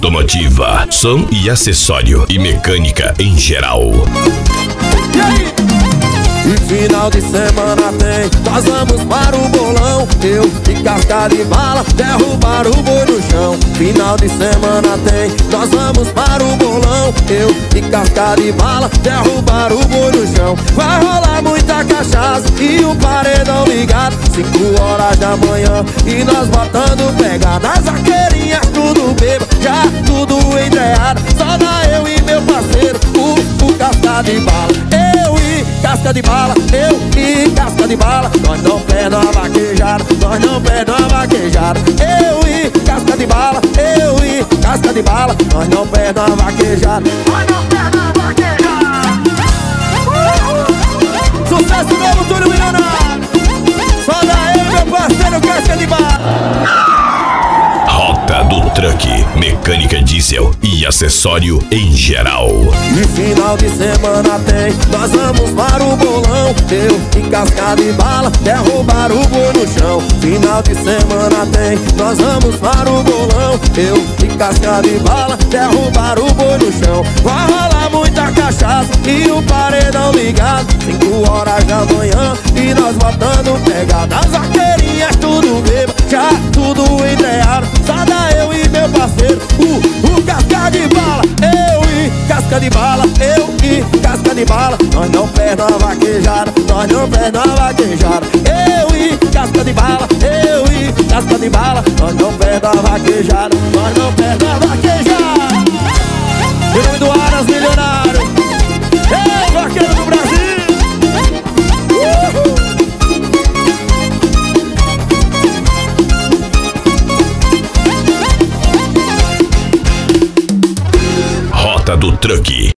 automotiva, som e acessório e mecânica em geral. E aí? E final de semana tem, nós vamos para o bolão. Eu e casca de bala, derrubar o boi no chão. Final de semana tem, nós vamos para o bolão. Eu e casca de bala, derrubar o boi no chão. Vai rolar muita cachaça e o paredão ligado, 5 horas da manhã e nós botando pegada. As arqueirinhas tudo bebo, já tudo entreado. Só dá eu e meu parceiro, o casca de bala. Casca de bala, eu e casca de bala. Nós não perdemos a vaquejada, nós não perdemos a vaquejada. Eu e casca de bala, eu e casca de bala. Nós não perdemos a vaquejada, nós não perdemos a vaquejada. Sucesso novo, Túlio Milionário. Só dá eu e meu parceiro casca de bala. Rota do Truck, mecânica diesel e acessório em geral. E final de semana tem, nós vamos para o bolão. Eu e casca de bala, derrubar o boi no chão. Final de semana tem, nós vamos para o bolão. Eu e casca de bala, derrubar o boi no chão. Vai rolar muita cachaça e o paredão ligado, 5 horas da manhã e nós botando pegada. As arqueirinhas tudo bebo, já tudo entreado. Só dá eu e meu parceiro, o casca de bala. Eu e casca de bala, eu e casca de bala. Nós não perdemos a vaquejada, nós não perdemos a vaquejada. Eu e casca de bala, eu e casca de bala. Nós não perdemos a vaquejada, nós não perdemos a vaquejada. Em nome do Aras Milionário, ei, vaqueiro do Brasil. Rota do Truck.